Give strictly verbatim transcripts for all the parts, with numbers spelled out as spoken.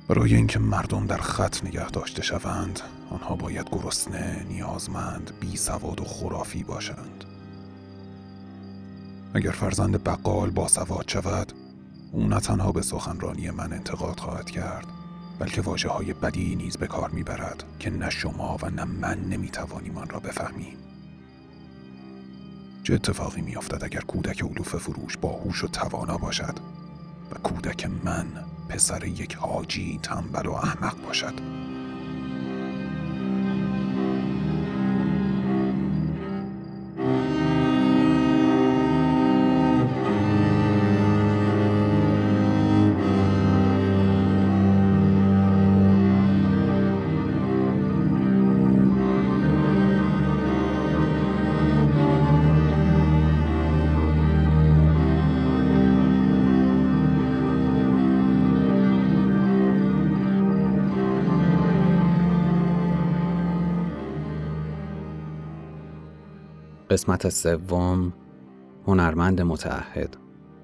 برای اینکه مردم در خط نگه داشته شوند، آنها باید گرسنه، نیازمند، بی سواد و خرافی باشند. اگر فرزند بقال باسواد شود، او نه تنها به سخنرانی من انتقاد خواهد کرد، بلکه واژه‌های بدی نیز به کار میبرد که نه شما و نه من نمیتوانیم آن را بفهمیم. چه اتفاقی میافتد اگر کودک علوفه فروش باهوش و توانا باشد و کودک من پسر یک حاجی تنبل و احمق باشد؟ قسمت سوم، هنرمند متعهد.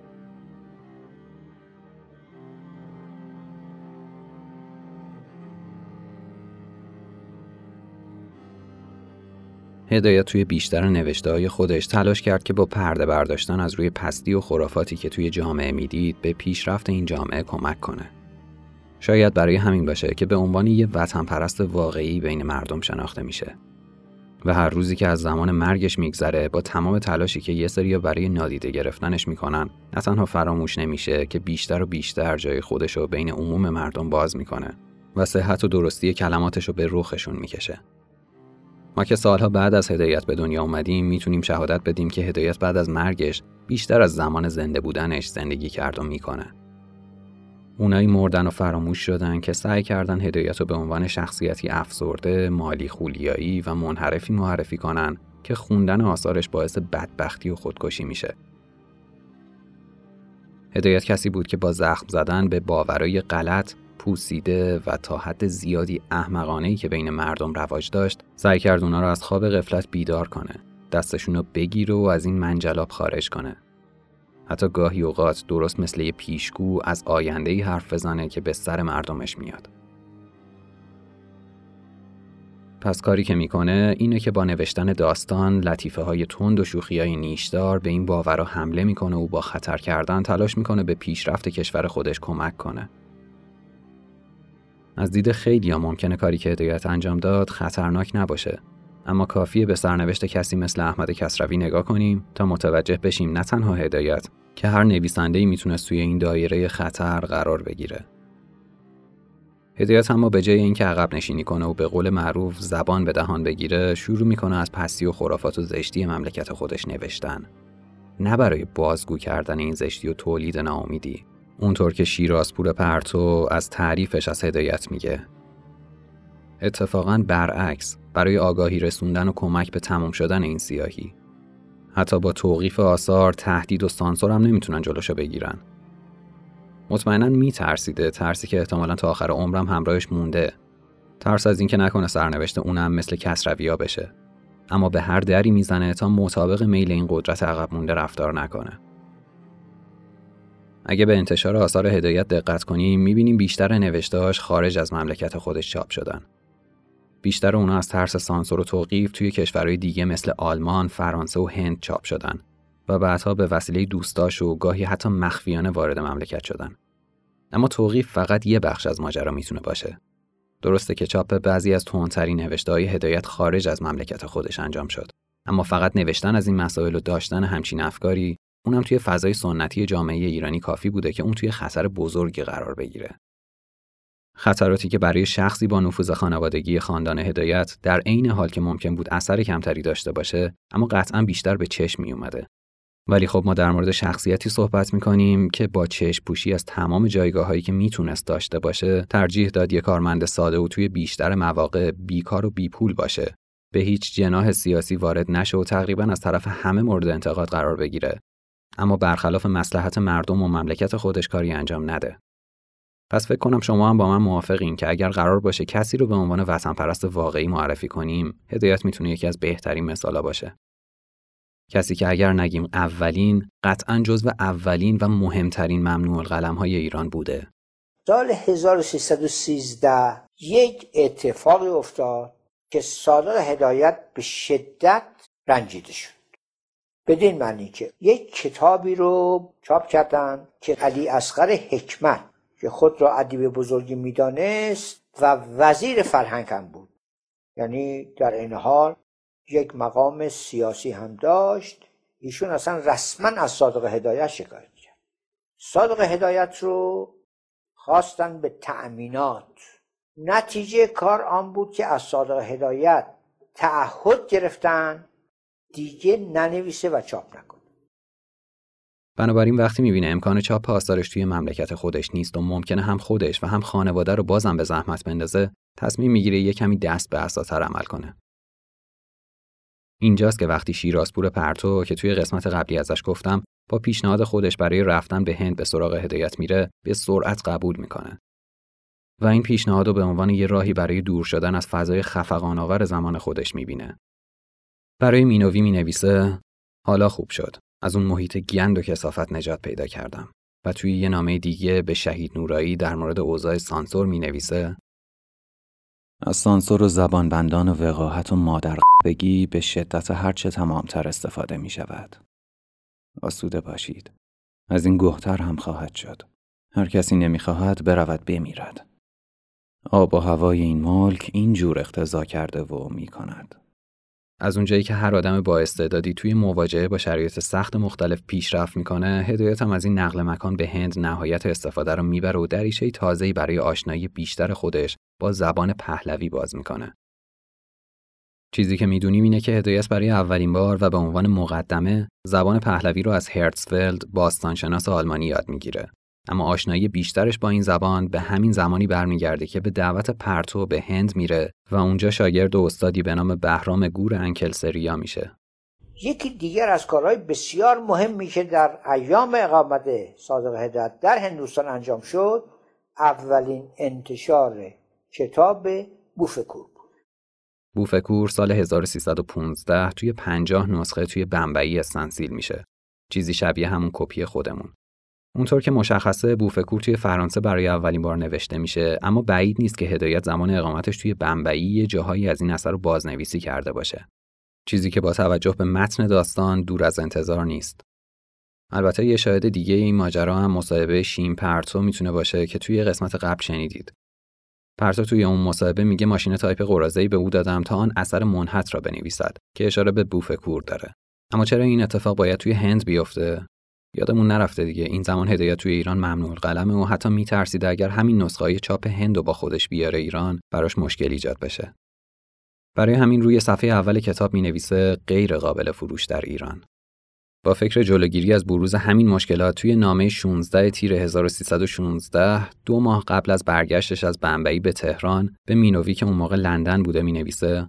هدایت توی بیشتر نوشته‌های خودش تلاش کرد که با پرده برداشتن از روی پستی و خرافاتی که توی جامعه میدید به پیشرفت این جامعه کمک کنه. شاید برای همین باشه که به عنوان یه وطن پرست واقعی بین مردم شناخته میشه. و هر روزی که از زمان مرگش میگذره با تمام تلاشی که یه سریا برای نادیده گرفتنش میکنن، نه تنها فراموش نمیشه که بیشتر و بیشتر جای خودشو بین عموم مردم باز میکنه و صحت و درستی کلماتشو به رخشون میکشه. ما که سالها بعد از هدایت به دنیا اومدیم میتونیم شهادت بدیم که هدایت بعد از مرگش بیشتر از زمان زنده بودنش زندگی کرد و میکنه. اونایی مردن و فراموش شدن که سعی کردن هدایت رو به عنوان شخصیتی افسرده، مالی خولیایی و منحرفی معرفی کنن که خوندن آثارش باعث بدبختی و خودکشی میشه. هدایت کسی بود که با زخم زدن به باورای غلط، پوسیده و تا حد زیادی احمقانه‌ای که بین مردم رواج داشت، سعی کرد اونا رو از خواب غفلت بیدار کنه، دستشون رو بگیره و از این منجلاب خارج کنه. حتی گاهی اوقات درست مثل یه پیشگو از آینده‌ای حرف بزنه که به سر مردمش میاد. پس کاری که میکنه اینه که با نوشتن داستان، لطیفه های تند و شوخی های نیشدار به این باورا حمله میکنه و با خطر کردن تلاش میکنه به پیشرفت کشور خودش کمک کنه. از دید خیلی‌ها ممکنه کاری که هدایت انجام داد خطرناک نباشه، اما کافیه به سرنوشت کسی مثل احمد کسروی نگاه کنیم تا متوجه بشیم نه تنها هدایت که هر نویسنده‌ای میتونست توی این دایره خطر قرار بگیره. هدایت اما به جای اینکه عقب نشینی کنه و به قول معروف زبان به دهان بگیره، شروع میکنه از پستی و خرافات و زشتی مملکت خودش نوشتن. نه برای بازگو کردن این زشتی و تولید ناامیدی، اونطور که شیرازپور پرتو از تعریفش از هدایت میگه. اتفاقاً برعکس، برای آگاهی رسوندن و کمک به تمام شدن این سیاهی. حتی با توقیف آثار، تهدید و سانسور هم نمیتونن جلوشو بگیرن. مطمئناً میترسیده، ترسی که احتمالاً تا آخر عمرم همراهش مونده. ترس از اینکه نکنه سرنوشت اونم مثل کسروی‌ها بشه. اما به هر دری میزنه تا مطابق میل این قدرت عقب مونده رفتار نکنه. اگه به انتشار آثار هدایت دقت کنیم، میبینیم بیشتر نوشته‌هاش خارج از مملکت خودش چاپ شدن. بیشتر اونا از ترس سانسور و توقیف توی کشورهای دیگه مثل آلمان، فرانسه و هند چاپ شدن و بعدها به وسیله دوستاش و گاهی حتی مخفیانه وارد مملکت شدن. اما توقیف فقط یه بخش از ماجرا میتونه باشه. درسته که چاپ بعضی از تندترین نوشته‌های هدایت خارج از مملکت خودش انجام شد، اما فقط نوشتن از این مسائل و داشتن همچین افکاری، اونم توی فضای سنتی جامعه ایرانی کافی بوده که اون توی خطر بزرگی قرار بگیره. خطراتی که برای شخصی با نفوذ خانوادگی خاندان هدایت در عین حال که ممکن بود اثر کمتری داشته باشه، اما قطعاً بیشتر به چشم می اومده. ولی خب ما در مورد شخصیتی صحبت می‌کنیم که با چشم پوشی از تمام جایگاه‌هایی که میتونست داشته باشه، ترجیح داد یک کارمند ساده و توی بیشتر مواقع بیکار و بیپول باشه، به هیچ جناح سیاسی وارد نشه و تقریباً از طرف همه مورد انتقاد قرار بگیره، اما برخلاف مصلحت مردم و مملکت خودش کاری انجام نده. پس فکر کنم شما هم با من موافقین که اگر قرار باشه کسی رو به عنوان وطن پرست واقعی معرفی کنیم، هدایت میتونه یکی از بهترین مثالا باشه. کسی که اگر نگیم اولین، قطعاً جزو اولین و مهمترین ممنوع القلم‌های ایران بوده. سال هزار و سیصد و سیزده یک اتفاقی افتاد که صادق هدایت به شدت رنجیده شد. بدین معنی که یک کتابی رو چاپ کردن که علی اصغر حکمت که خود را ادیب بزرگی میدانست و وزیر فرهنگ هم بود، یعنی در این حال یک مقام سیاسی هم داشت، ایشون اصلا رسما از صادق هدایت شکایت کرد. صادق هدایت رو خواستن به تأمینات. نتیجه کار آن بود که از صادق هدایت تعهد گرفتن دیگه ننویسه و چاپ نکنه. بنابراین وقتی میبینه امکان چاپ آثارش توی مملکت خودش نیست و ممکنه هم خودش و هم خانواده رو بازم به زحمت بندازه، تصمیم میگیره یه کمی دست به عصاتر عمل کنه. اینجاست که وقتی شیرازپور پرتو که توی قسمت قبلی ازش گفتم با پیشنهاد خودش برای رفتن به هند به سراغ هدایت میره، به سرعت قبول میکنه. و این پیشنهاد رو به عنوان یه راهی برای دور شدن از فضای خفقان‌آور زمان خودش میبینه. برای مینوی مینویسه: حالا خوب شد. از اون محیط گند و کثافت نجات پیدا کردم. و توی یه نامه دیگه به شهید نورایی در مورد اوضاع سانسور مینویسه: از سانسور و زبانبندان و وقاحت و مادر بگی به شدت هرچه تمامتر استفاده می شود. آسوده باشید. از این گهتر هم خواهد شد. هر کسی نمی خواهد برود بمیرد. آب و هوای این ملک اینجور اقتضا کرده و می کند. از اونجایی که هر آدم با استعدادی توی مواجهه با شرایط سخت مختلف پیشرفت میکنه، هدایت هم از این نقل مکان به هند نهایت استفاده رو میبره و دریچه تازه‌ای برای آشنایی بیشتر خودش با زبان پهلوی باز میکنه. چیزی که میدونیم اینه که هدایت برای اولین بار و به عنوان مقدمه زبان پهلوی رو از هرتزفلد، باستانشناس آلمانی یاد میگیره. اما آشنایی بیشترش با این زبان به همین زمانی برمیگرده که به دعوت پرتو به هند میره و اونجا شاگرد و استادی به نام بهرام گور انکلسریا میشه. یکی دیگر از کارهای بسیار مهمی که در ایام اقامت صادق هدایت در هندوستان انجام شد، اولین انتشار کتاب بوفکور بود. بوفکور سال هزار و سیصد و پانزده توی پنجاه نسخه توی بمبئی استنسیل میشه. چیزی شبیه همون کپی خودمون. اونطور که مشخصه بوفکور توی فرانسه برای اولین بار نوشته میشه، اما بعید نیست که هدایت زمان اقامتش توی بمبئی یه جاهایی از این اثر رو بازنویسی کرده باشه. چیزی که با توجه به متن داستان دور از انتظار نیست. البته یه شاهد دیگه این ماجرا هم مصاحبه شیم پرتو میتونه باشه که توی قسمت قبل شنیدید. پرتو توی اون مصاحبه میگه ماشین تایپ قراضه‌ای به او دادم تا آن اثر منحت را بنویسد که اشاره به بوفکور داره. اما چرا این اتفاق باید توی هند بیفته؟ یادمون نرفته دیگه این زمان هدایت توی ایران ممنوع القلمه و حتی میترسیده اگر همین نسخه‌های چاپ هند رو با خودش بیاره ایران براش مشکل ایجاد بشه. برای همین روی صفحه اول کتاب مینویسه غیر قابل فروش در ایران. با فکر جلوگیری از بروز همین مشکلات توی نامه شانزده تیر هزار و سیصد و شانزده دو ماه قبل از برگشتش از بمبئی به تهران به مینوی که اون موقع لندن بوده مینویسه: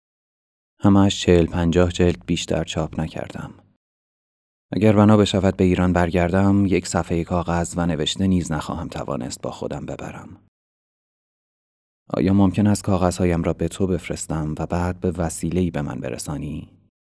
همش چهل پنجاه جلد بیشتر چاپ نکردم. اگر بنا بشود به ایران برگردم یک صفحه کاغذ و نوشته نیز نخواهم توانست با خودم ببرم. آیا ممکن است کاغذهایم را به تو بفرستم و بعد به وسیله‌ای به من برسانی؟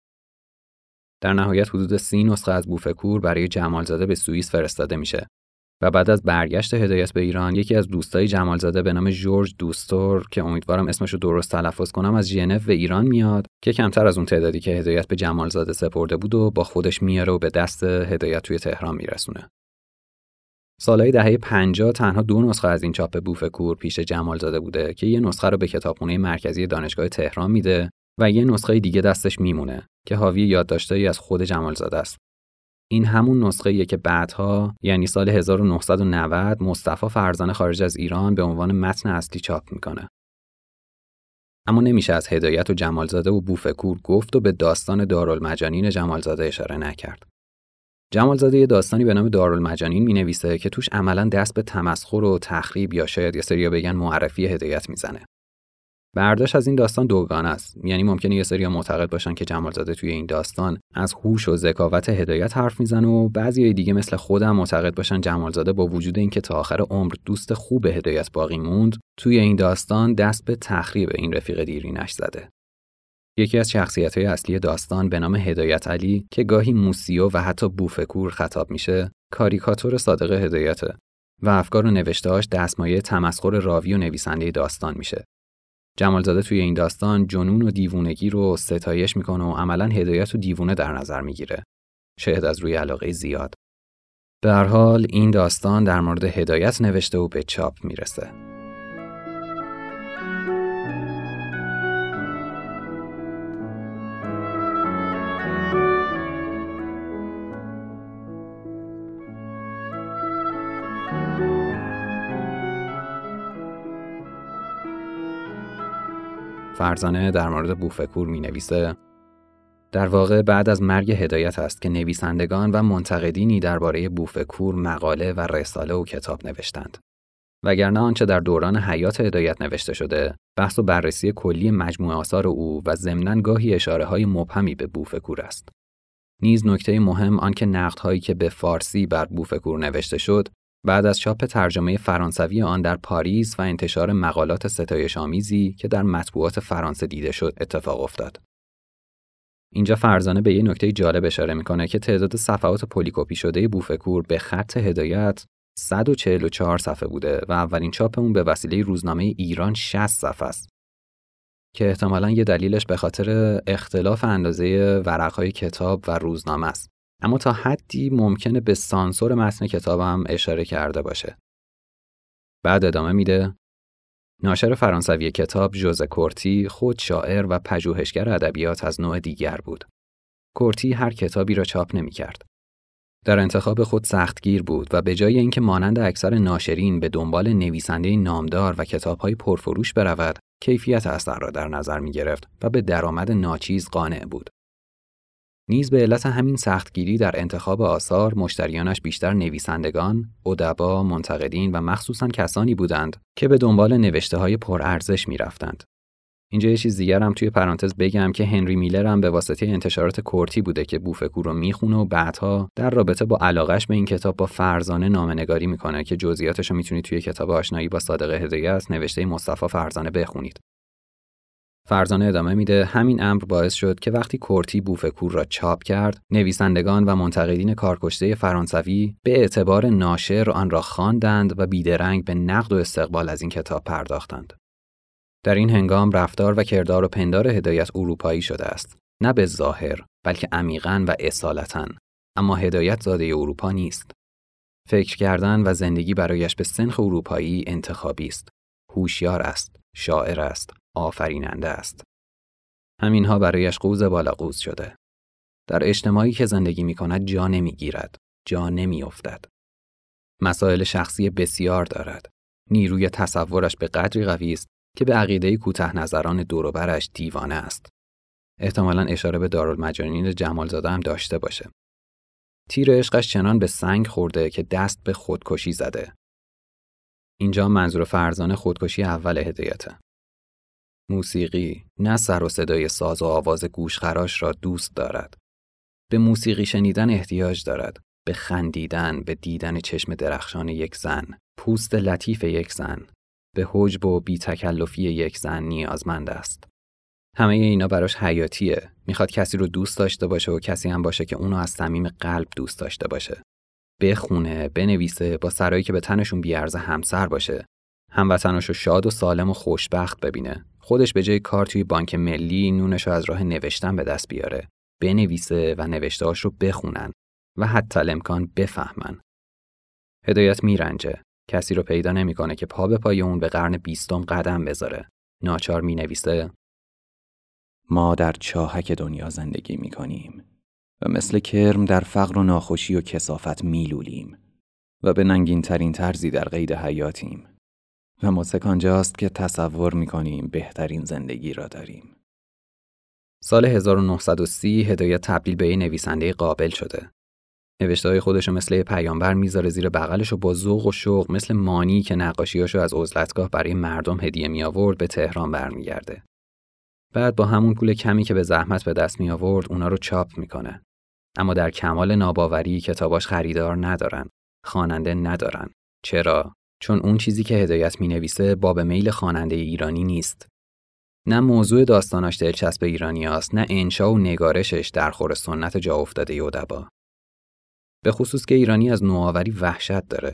در نهایت حدود سی نسخه از بوفکور برای جمالزاده به سوئیس فرستاده میشه و بعد از برگشت هدایت به ایران یکی از دوستای جمالزاده به نام جورج دوستور که امیدوارم اسمشو درست تلفظ کنم از ژنو به ایران میاد که کمتر از اون تعدادی که هدایت به جمالزاده سپرده بود و با خودش میاره و به دست هدایت توی تهران میرسونه. سالهای دهه پنجاه تنها دو نسخه از این چاپ بوفکور پیش جمالزاده بوده که یه نسخه رو به کتابخونه مرکزی دانشگاه تهران میده و یه نسخه دیگه دستش میمونه که حاوی یادداشتایی از خود جمالزاده است. این همون نسخه‌ایه که بعدها یعنی سال هزار و نهصد و نود مصطفی فرزانه خارج از ایران به عنوان متن اصلی چاپ میکنه. اما نمیشه از هدایت و جمالزاده و بوفکور گفت و به داستان دارالمجانین جمالزاده اشاره نکرد. جمالزاده یه داستانی به نام دارالمجانین مینویسه که توش عملاً دست به تمسخر و تخریب یا شاید یه سریا بگن معرفی هدایت میزنه. برداشت از این داستان دوگانه است، یعنی ممکنه یه سری معتقد باشن که جمالزاده توی این داستان از هوش و ذکاوت هدایت حرف میزنه و بعضی دیگه مثل خودم معتقد باشن جمالزاده با وجود اینکه تا آخر عمر دوست خوب هدایت باقی موند، توی این داستان دست به تخریب این رفیق دیرینش زده. یکی از شخصیت‌های اصلی داستان به نام هدایت علی که گاهی موسیو و حتی بوفکور خطاب میشه، کاریکاتور صادق هدایته و افکار و نوشته‌هاش دستمایه تمسخر راوی و نویسنده داستان میشه. جمالزاده توی این داستان جنون و دیوونگی رو ستایش میکنه و عملاً هدایت و دیوونه در نظر میگیره. شاید از روی علاقه زیاد. به هر حال این داستان در مورد هدایت نوشته و به چاپ میرسه. فرزانه در مورد بوفکور می نویسه: در واقع بعد از مرگ هدایت است که نویسندگان و منتقدینی درباره بوفکور مقاله و رساله و کتاب نوشتند. وگرنه آنچه در دوران حیات هدایت نوشته شده، بحث و بررسی کلی مجموعه آثار او و ضمناً گاهی اشاره‌های مبهمی به بوفکور است. نیز نکته مهم آن که نقدهایی که به فارسی بر بوفکور نوشته شد، بعد از چاپ ترجمه فرانسوی آن در پاریس و انتشار مقالات ستایش‌آمیزی که در مطبوعات فرانسه دیده شد اتفاق افتاد. اینجا فرزانه به یه نکته جالب اشاره میکنه که تعداد صفحات پلیکوپی شده بوفکور به خط هدایت صد و چهل و چهار صفحه بوده و اولین چاپ اون به وسیله روزنامه ایران شصت صفحه است که احتمالاً یه دلیلش به خاطر اختلاف اندازه ورقهای کتاب و روزنامه است. اما تا حدی ممکنه به سانسور متن کتاب هم اشاره کرده باشه. بعد ادامه میده: ناشر فرانسوی کتاب ژوزه کورتی خود شاعر و پژوهشگر ادبیات از نوع دیگر بود. کورتی هر کتابی را چاپ نمی‌کرد. در انتخاب خود سختگیر بود و به جای اینکه مانند اکثر ناشرین به دنبال نویسنده نامدار و کتاب‌های پرفروش برود، کیفیت اثر را در نظر می‌گرفت و به درآمد ناچیز قانع بود. نیز به علت همین سختگیری در انتخاب آثار، مشتریانش بیشتر نویسندگان، ادبا، منتقدین و مخصوصاً کسانی بودند که به دنبال نوشته‌های پرارزش می‌رفتند. اینجا یه چیز دیگر هم توی پرانتز بگم که هنری میلر هم به واسطه انتشارات کورتی بوده که بوفکور رو میخونه و بعدها در رابطه با علاقش به این کتاب با فرزانه نامه‌نگاری میکنه که جزئیاتش رو میتونید توی کتاب آشنایی با صادق هدایت نوشته مصطفی فرزانه بخونید. فرزانه ادامه میده: همین امر باعث شد که وقتی کورتی بوفکور را چاپ کرد، نویسندگان و منتقدین کارکشته فرانسوی به اعتبار ناشر آن را خواندند و بیدرنگ به نقد و استقبال از این کتاب پرداختند. در این هنگام رفتار و کردار و پندار هدایت اروپایی شده است، نه به ظاهر بلکه عمیقاً و اصالتاً، اما هدایت زاده اروپا نیست. فکر کردن و زندگی برایش به سنخ اروپایی انتخابی است. هوشیار است، شاعر است، آفریننده است. همینها برایش قوز بالا قوز شده. در اجتماعی که زندگی می کند جا نمی گیرد، جا نمی افتد. مسائل شخصی بسیار دارد. نیروی تصورش به قدری قوی است که به عقیده کوته نظران دور و برش دیوانه است. احتمالاً اشاره به دارالمجانین جمالزاده هم داشته باشه. تیر عشقش چنان به سنگ خورده که دست به خودکشی زده. اینجا منظور فرزانه خودکشی اول هدایته. موسیقی نه سر و صدای ساز و آواز گوشخراش را دوست دارد. به موسیقی شنیدن احتیاج دارد، به خندیدن، به دیدن چشم درخشان یک زن، پوست لطیف یک زن، به حجب و بی تکلفی یک زن نیازمند است. همه اینا براش حیاتیه. میخواد کسی رو دوست داشته باشه و کسی هم باشه که اونو از صمیم قلب دوست داشته باشه. بخونه، بنویسه، با سرایی که به تنشون بیارزه همسر باشه. هموطناشو شاد و سالم و خوشبخت ببینه. خودش به جای کار توی بانک ملی نونشو از راه نوشتن به دست بیاره. بنویسه و نوشته‌هاش رو بخونن و حتی الامکان بفهمن. هدایت میرنجه. کسی رو پیدا نمیکنه که پا به پای اون به قرن بیستم قدم بذاره. ناچار مینویسه: ما در چاهک دنیا زندگی میکنیم و مثل کرم در فقر و ناخوشی و کثافت میلولیم و به ننگین ترین طرزی در قید حیاتیم و مسکانجاست که تصور میکنیم بهترین زندگی را داریم. سال هزار و نهصد و سی هدایت تبدیل به نویسنده قابل شده. نوشته‌های خودشو مثل پیامبر میذاره زیر بغلش و با ذوق و شوق مثل مانی که نقاشیاشو از عزلتگاه برای مردم هدیه می آورد به تهران برمیگرده. بعد با همون پول کمی که به زحمت به دست می آورد اونا رو چاپ میکنه. اما در کمال ناباوری کتاباش خریدار ندارن، خواننده ندارن. چرا؟ چون اون چیزی که هدایت مینویسه باب میل خواننده ایرانی نیست. نه موضوع داستاناش دلچسب ایرانیاست، نه انشا و نگارشش در خور سنت جا افتاده ادبا. به خصوص که ایرانی از نوآوری وحشت داره.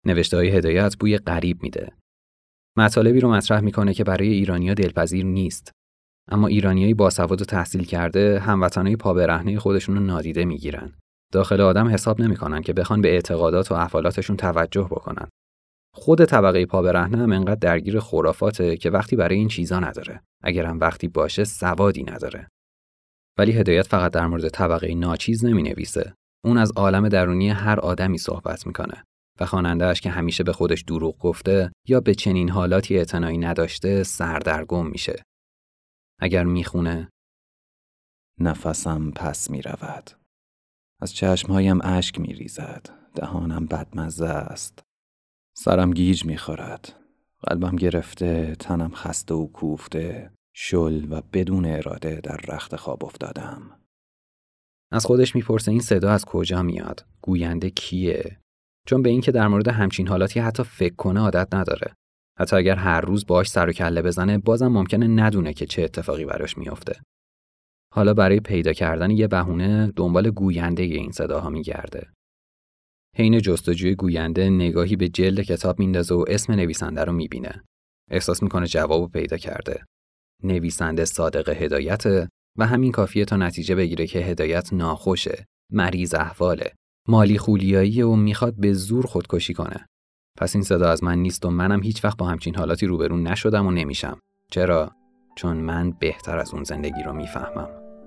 نوشته‌های هدایت بوی غریب میده. مطالبی رو مطرح میکنه که برای ایرانی‌ها دلپذیر نیست. اما ایرانیای باسواد و تحصیل کرده هموطنای پا برهنه خودشون رو نادیده میگیرن. داخل آدم حساب نمیکنن که بخوان به اعتقادات و افعالاتشون توجه بکنن. خود طبقه پا برهنه هم انقدر درگیر خرافاته که وقتی برای این چیزا نداره. اگر هم وقتی باشه سوادی نداره. ولی هدایت فقط در مورد طبقه ناچیز نمینویسه. اون از عالم درونی هر آدمی صحبت میکنه و خواننده‌اش که همیشه به خودش دروغ گفته یا به چنین حالاتی اعتنایی نداشته سردرگم میشه. اگر میخونه نفسم پس میرود، از چشمهایم اشک میریزد، دهانم بدمزه است، سرم گیج میخورد، قلبم گرفته، تنم خسته و کوفته، شل و بدون اراده در رخت خواب افتادم. از خودش میپرسه این صدا از کجا میاد؟ گوینده کیه؟ چون به این که در مورد همچین حالاتی حتی فکر کنه عادت نداره. حتی اگر هر روز باش سر و کله بزنه بازم ممکنه ندونه که چه اتفاقی براش میفته. حالا برای پیدا کردن یه بهونه دنبال گوینده این صداها میگرده. حین جستجوی گوینده نگاهی به جلد کتاب میندازه و اسم نویسنده رو میبینه. احساس میکنه جوابو پیدا کرده. نویسنده صادق هدایت و همین کافیه تا نتیجه بگیره که هدایت ناخوشه، مریض احواله، مالی خولیایی و میخواد به زور خودکشی کنه. پس این صدا از من نیست و منم هیچ وقت با همچین حالاتی روبرو نشدم و نمیشم. چرا؟ چون من بهتر از اون زندگی رو میفهمم.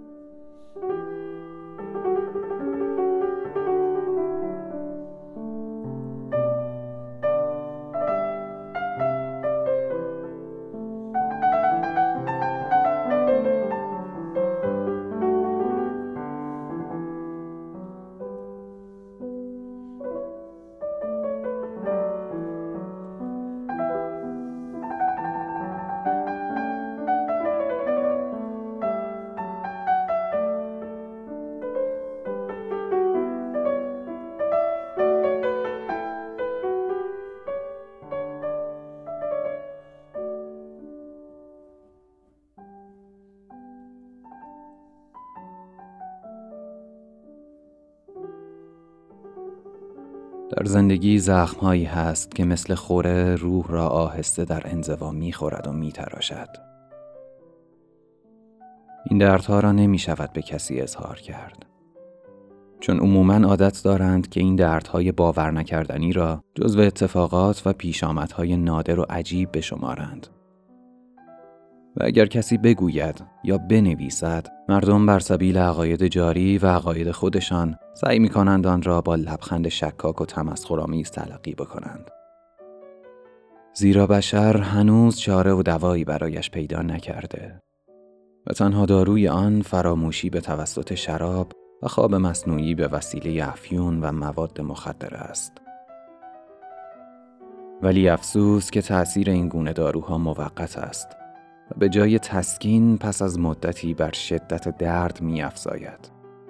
در زندگی زخم‌هایی هست که مثل خوره روح را آهسته در انزوا می‌خورد و می‌تراشد. این دردها را نمی‌شود به کسی اظهار کرد. چون عموماً عادت دارند که این دردهای باور نکردنی را جزو اتفاقات و پیشامدهای نادر و عجیب بشمارند. و اگر کسی بگوید یا بنویسد، مردم بر سبیل عقاید جاری و عقاید خودشان سعی می‌کنند آن را با لبخند شکاک و تمسخرآمیز تلقی بکنند. زیرا بشر هنوز چاره و دوایی برایش پیدا نکرده و تنها داروی آن فراموشی به توسط شراب و خواب مصنوعی به وسیله افیون و مواد مخدر است. ولی افسوس که تأثیر این گونه داروها موقت است و به جای تسکین پس از مدتی بر شدت درد می افزاید.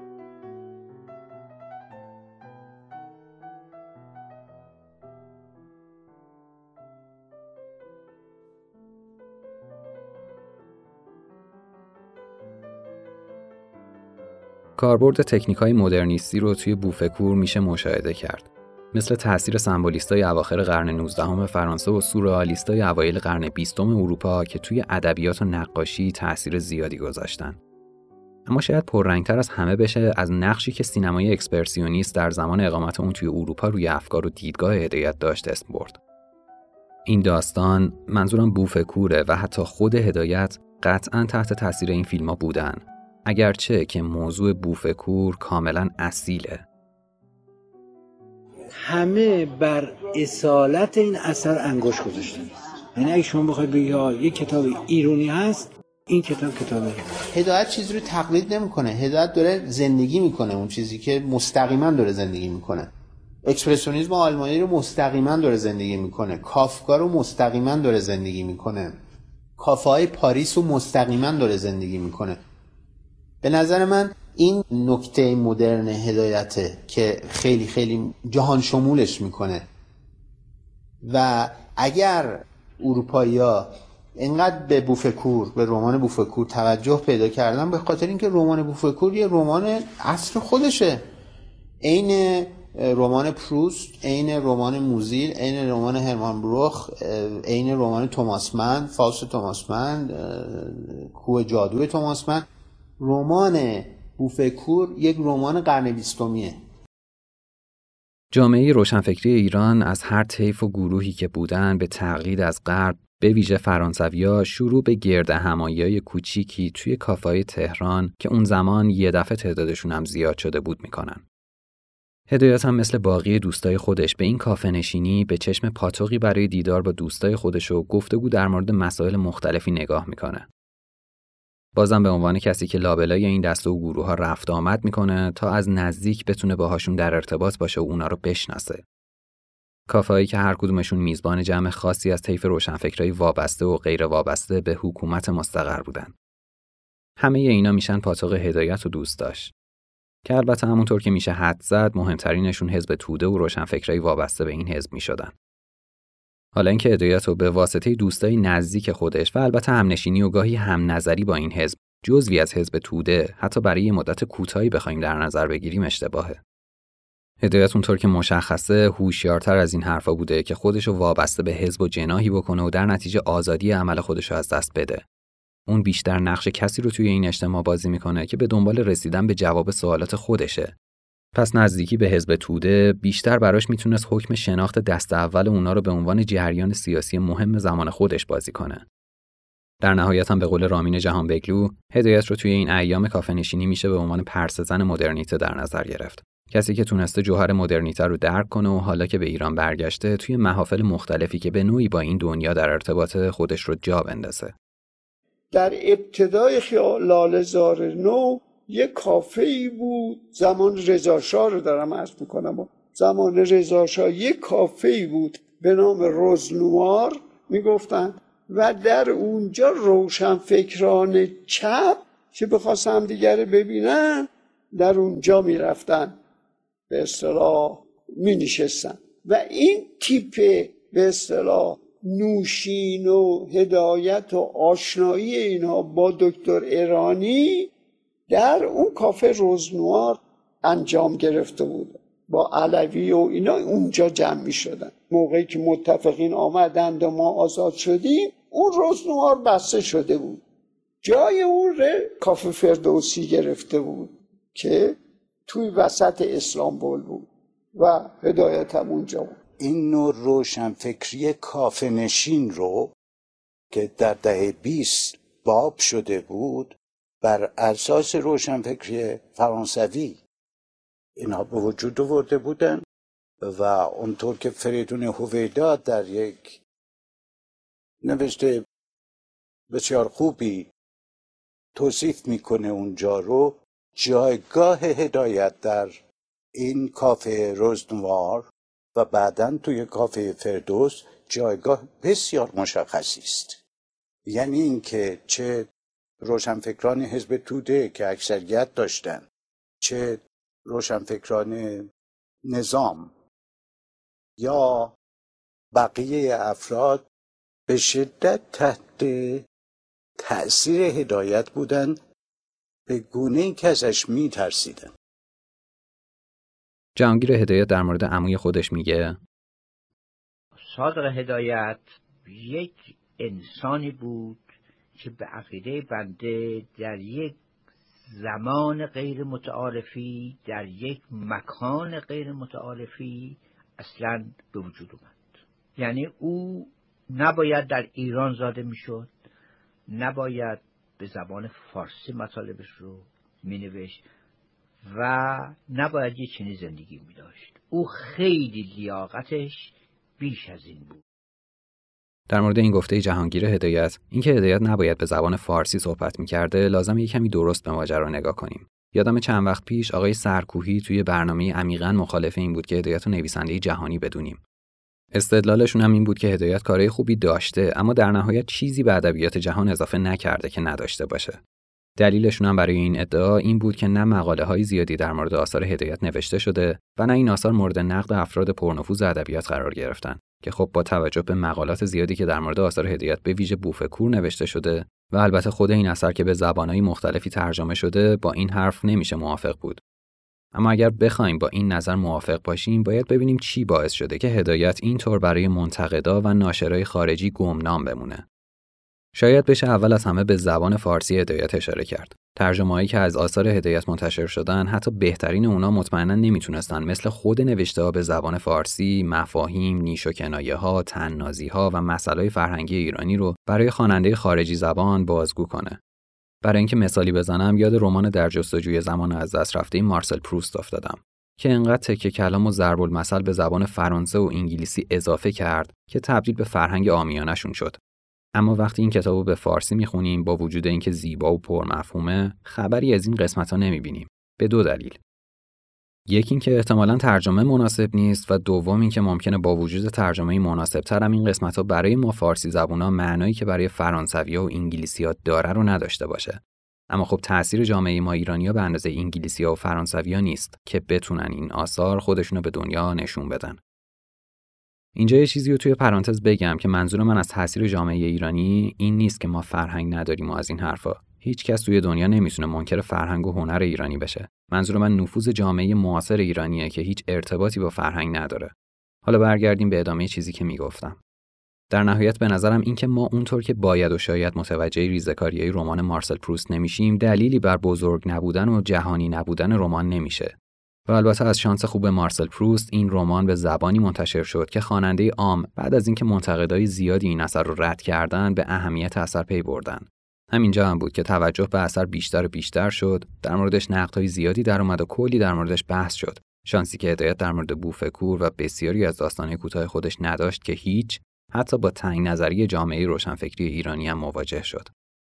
کاربرد تکنیک‌های مدرنیستی رو توی بوفکور میشه مشاهده کرد. مثل تأثیر سمبولیستای اواخر قرن نوزدهم فرانسه و سورئالیستای اوایل قرن بیستم اروپا که توی ادبیات و نقاشی تأثیر زیادی گذاشتن. اما شاید پررنگتر از همه بشه از نقشی که سینمای اکسپرسیونیست در زمان اقامت اون توی اروپا روی افکار و دیدگاه هدایت داشت اسم برد. این داستان، منظورم بوفکوره و حتی خود هدایت قطعاً تحت تأثیر این فیلم‌ها بودن. اگرچه که موضوع بوفکور کاملاً اصیله. همه بر اصالت این اثر انگشت گذاشتن. یعنی اگه شما بخواید بگید یک کتاب ایرانی هست، این کتاب کتابه. هدایت چیزی رو تقلید نمیکنه. هدایت داره زندگی میکنه اون چیزی که مستقیما داره زندگی میکنه. اکسپرسیونیسم آلمانی رو مستقیما داره زندگی میکنه. کافکا رو مستقیما داره زندگی میکنه. کافه‌های پاریس رو مستقیما داره زندگی میکنه. به نظر من این نکته مدرن هدایته که خیلی خیلی جهان شمولش میکنه. و اگر اروپایی‌ها اینقدر به بوفکور، به رمان بوفکور توجه پیدا کردن، به خاطر اینکه رمان بوفکور یه رمان عصر خودشه، عین رمان پروست، عین رمان موزیل، عین رمان هرمان بروخ، عین رمان توماس من، فاوست توماس من، کوه جادوی توماس من. رمان بوفکور یک رمان قرن بیستمیه. جامعه روشنفکری ایران از هر طیف و گروهی که بودن به تقلید از غرب، به ویژه فرانسوی‌ها، شروع به گرد همایی‌های کوچیکی توی کافه‌های تهران که اون زمان یه دفعه تعدادشون هم زیاد شده بود میکنن. هدایت هم مثل باقی دوستای خودش به این کافه نشینی به چشم پاتوقی برای دیدار با دوستای خودش و گفتگو در مورد مسائل مختلفی نگاه میکنه. بازم به عنوان کسی که لابلای این دسته و گروه ها رفت آمد میکنه تا از نزدیک بتونه باهاشون در ارتباط باشه و اونا رو بشناسه. کافه‌هایی که هر کدومشون میزبان جمع خاصی از طیف روشنفکرای وابسته و غیر وابسته به حکومت مستقر بودن. همه اینا میشن پاتوق هدایت و دوست داشت. که البته همونطور که میشه حد زد مهمترینشون حزب توده و روشنفکرای وابسته به این حزب میشدن. حالا اینکه هدایت رو به واسطه دوستای نزدیک خودش و البته همنشینی و گاهی هم نظری با این حزب جزوی از حزب توده حتی برای یه مدت کوتاهی بخوایم در نظر بگیریم اشتباهه. هدایت اونطور که مشخصه هوشیارتر از این حرفا بوده که خودشو وابسته به حزب و جناحی بکنه و در نتیجه آزادی عمل خودشو از دست بده. اون بیشتر نقش کسی رو توی این اجتماع بازی میکنه که به دنبال رسیدن به جواب سوالات خودشه. پس نزدیکی به حزب توده بیشتر براش میتونست حکم شناخت دست اول اونا رو به عنوان جریان سیاسی مهم زمان خودش بازی کنه. در نهایت هم به قول رامین جهانبگلو، هدایت رو توی این ایام کافه نشینی میشه به عنوان پرسه‌زن مدرنیته در نظر گرفت. کسی که تونسته جوهر مدرنیته رو درک کنه و حالا که به ایران برگشته توی محافل مختلفی که به نوعی با این دنیا در ارتباط خودش رو جا بندازه. در ابتدای خیال لاله‌زار نو یک کافه‌ای بود، زمان رضا شاه رو دارم عرض میکنم، زمان رضا شاه یک کافه‌ای بود به نام روزنوار میگفتن و در اونجا روشنفکران چپ که بخواستن دیگر ببینن در اونجا میرفتن به اصطلاح می نشستن و این تیپ به اصطلاح نوشین و هدایت و آشنایی اینها با دکتر ایرانی در اون کافه روزنوار انجام گرفته بود. با علوی و اینا اونجا جمع می شدن. موقعی که متفقین آمدند و ما آزاد شدیم اون روزنوار بسته شده بود، جای اون ره کافه فردوسی گرفته بود که توی وسط اسلامبول بود و هدایت هم اونجا بود. این نوع روشنفکری کافه نشین رو که در دهه بیست باب شده بود بر اساس روشنفکری فرانسوی اینها به وجود آورده بودن و اونطور که فریدون هویدا در یک نوشته بسیار خوبی توصیف میکنه اونجا رو، جایگاه هدایت در این کافه روزنوار و بعداً توی کافه فردوس جایگاه بسیار مشخصی است. یعنی اینکه چه روشنفکران حزب توده که اکثریت داشتن، چه روشنفکران نظام یا بقیه افراد به شدت تحت تأثیر هدایت بودن، به گونه‌ای که ازش می‌ترسیدن. جهانگیر هدایت در مورد عموی خودش میگه صادق هدایت یک انسانی بود که به عقیده بنده در یک زمان غیر متعارفی، در یک مکان غیر متعارفی اصلاً به وجود اومد. یعنی او نباید در ایران زاده میشد، نباید به زبان فارسی مطالبش رو مینوشت و نباید یه چنین زندگی می داشت. او خیلی لیاقتش بیش از این بود. در مورد این گفته جهانگیر هدایت، اینکه هدایت نباید به زبان فارسی صحبت می‌کرده، لازم یه کمی درست به ماجرا نگاه کنیم. یادم چند وقت پیش آقای سرکوهی توی برنامه عمیقاً مخالف این بود که هدایت رو نویسنده جهانی بدونیم. استدلالشون هم این بود که هدایت کارهای خوبی داشته، اما در نهایت چیزی به ادبیات جهان اضافه نکرده که نداشته باشه. دلیلشون هم برای این ادعا این بود که نه مقاله‌های زیادی در مورد آثار هدایت نوشته شده و نه این آثار مورد نقد افراد پرنفوذ ادبیات قرار گرفتن، که خب با توجه به مقالات زیادی که در مورد آثار هدایت به ویژه بوفکور نوشته شده و البته خود این اثر که به زبان‌های مختلفی ترجمه شده، با این حرف نمیشه موافق بود. اما اگر بخوایم با این نظر موافق باشیم، باید ببینیم چی باعث شده که هدایت اینطور برای منتقدا و ناشرای خارجی گمنام بمونه. شاید بشه اول از همه به زبان فارسی هدایت اشاره کرد. ترجمه‌هایی که از آثار هدایت منتشر شدن، حتی بهترین اونا مطمئنا نمیتونستن مثل خود نوشته‌ها به زبان فارسی مفاهیم، نیش و کنایه‌ها، طنازی‌ها و مسائل فرهنگی ایرانی رو برای خواننده خارجی زبان بازگو کنه. برای اینکه مثالی بزنم، یاد رمان در جستجوی زمان از دست رفته مارسل پروست افتادم که انقدر تکه کلام و ضرب المثل به زبان فرانسه و انگلیسی اضافه کرد که تبدیل به فرهنگ عامیانه‌شون شد. اما وقتی این کتابو به فارسی میخونیم، با وجود اینکه زیبا و پرمفهومه، خبری از این قسمت‌ها نمیبینیم. به دو دلیل. یکی اینکه احتمالاً ترجمه مناسب نیست و دوم اینکه ممکنه با وجود ترجمه مناسب‌تر هم این قسمت‌ها برای ما فارسی زبونا معنایی که برای فرانسوی‌ها و انگلیسی‌ها داره رو نداشته باشه. اما خب تأثیر جامعه ما ایرانی‌ها به اندازه انگلیسی‌ها و فرانسوی‌ها نیست که بتونن این آثار خودشونو به دنیا نشون بدن. اینجا یه چیزی رو توی پرانتز بگم که منظور من از تأثیر جامعه ایرانی این نیست که ما فرهنگ نداریم و از این حرفا. هیچ کس توی دنیا نمیتونه منکر فرهنگ و هنر ایرانی بشه. منظور من نفوذ جامعه معاصر ایرانیه که هیچ ارتباطی با فرهنگ نداره. حالا برگردیم به ادامه چیزی که میگفتم. در نهایت به نظرم این که ما اونطور که باید و شاید متوجه ریزه‌کاری‌های رمان مارسل پروست نمیشیم، دلیلی بر بزرگ نبودن و جهانی نبودن رمان نمیشه. و البته از شانس خوب مارسل پروست این رمان به زبانی منتشر شد که خواننده عام بعد از اینکه منتقدای زیادی این اثر رو رد کردن به اهمیت اثر پی بردن. همینجا هم بود که توجه به اثر بیشتر و بیشتر شد، در موردش نقدهای زیادی در اومد و کلی در موردش بحث شد. شانسی که هدایت در مورد بوفکور و بسیاری از داستان‌های کوتاه خودش نداشت که هیچ، حتی با تنگ نظری جامعه روشنفکری ایرانی هم مواجه شد.